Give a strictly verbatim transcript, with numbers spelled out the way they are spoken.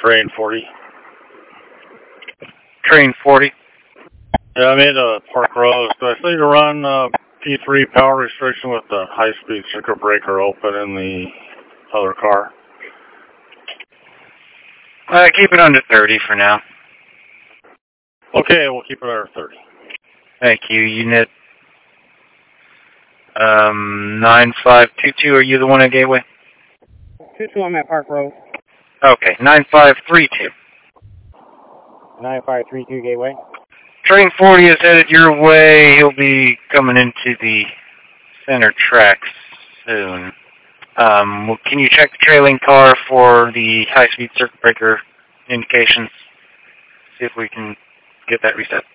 Train forty. Train forty. Yeah, I made a Park Rose. Do I still need to run uh, P three power restriction with the high-speed circuit breaker open in the other car? Uh, keep it under thirty for now. Okay, we'll keep it under thirty. Thank you, unit um, nine five two two. Are you the one at Gateway? two two, I'm at Park Road. Okay, nine five three two. nine five three two Gateway. Train forty is headed your way. He'll be coming into the center tracks soon. Um, well, can you check the trailing car for the high-speed circuit breaker indications? See if we can get that reset.